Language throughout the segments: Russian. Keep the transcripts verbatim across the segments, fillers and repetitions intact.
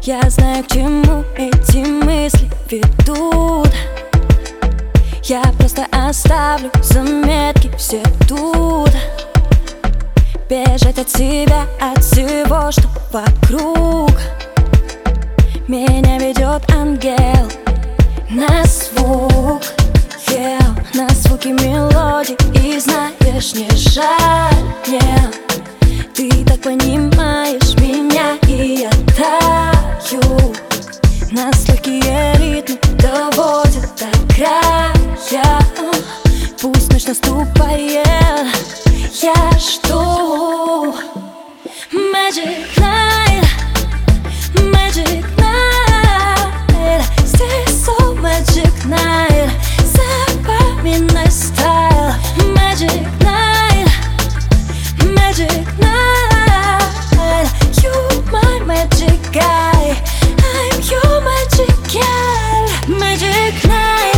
Я знаю, к чему эти мысли ведут. Я просто оставлю заметки все тут. Бежать от себя, от всего, что вокруг. Меня ведет ангел на звук, yeah, на звуки мелодий. И знаешь, не жаль мне, ты так понимаешь меня, и я таю. Нас легкие ритмы доводят до края. Пусть ночь наступает, я жду. Magic night, magic night. Здесь so magic night. Запоминай стайл. Magic night, magic night. You my magic guy, I'm your magic girl. Magic night.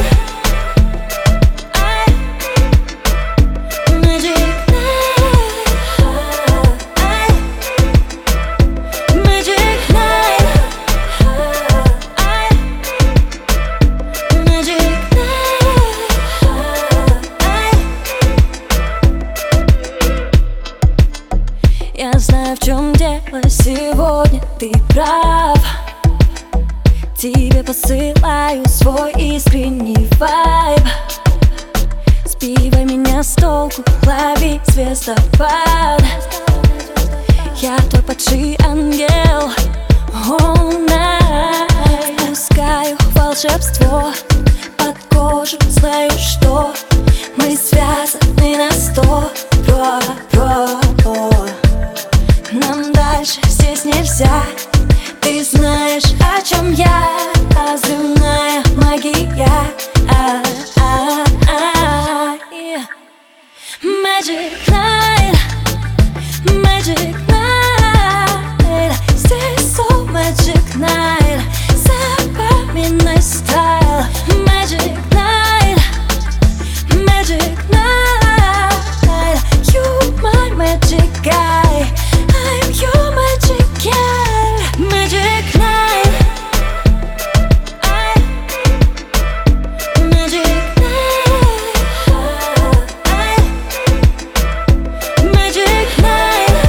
Я знаю, в чем дело сегодня, ты прав. Тебе посылаю свой искренний вайб. Сбивай меня с толку, лови звездопад. Я твой падший ангел all night. Пускаю волшебство под кожу, знаю, что мы связаны на сто про, про, про. Нам дальше здесь нельзя. Ты знаешь, о чем я. Взрывная магия. а, а, а, yeah. Magic night, magic night. Здесь so magic night. Запоминай стайл. Magic night, magic night. You my magic guy, I'm your magic girl. Magic night. I, magic night. I, magic night.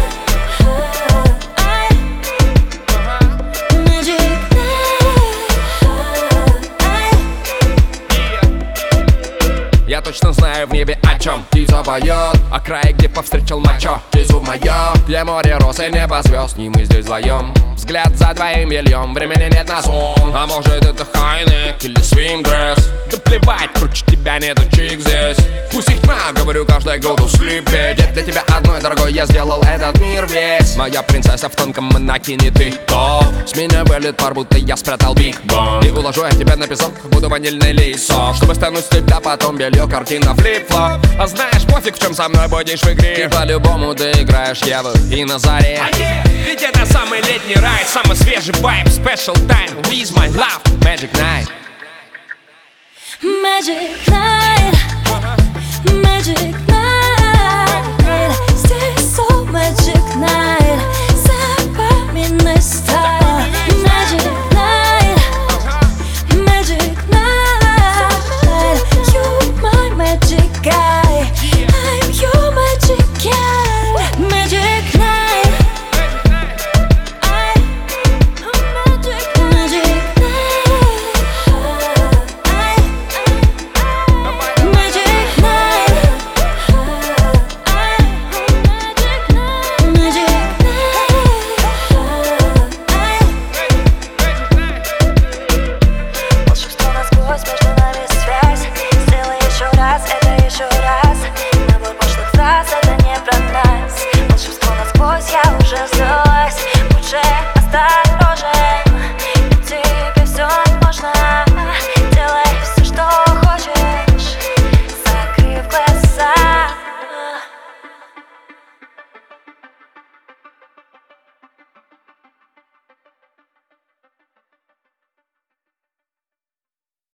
I, magic night. Я точно знаю в небе, о чем птица поет. О крае, где повстречал мачо, птицу мое. Где море роз и небо звезд, и мы здесь вдвоем. Взгляд за двоим бельем, времени нет на сон. А может это хайнек или свингдресс? Да плевать, круче тебя нету чик здесь. Пусть их тьма, говорю, каждый год услепить. Я для тебя одной, дорогой, я сделал этот мир весь. Моя принцесса в тонком монокине, ты топ. С меня вылет пар, будто я спрятал биг бом. И уложу я тебя на песок, буду ванильный лисок. Чтобы стянуть с тебя потом белье, картина флип-флоп. А знаешь, пофиг, в чем со мной будешь в игре. Ты по-любому доиграешь Еву и на заре. А yeah, ведь это самый летний рай, самый свежий вайб, special time with my love. Magic night. Magic night.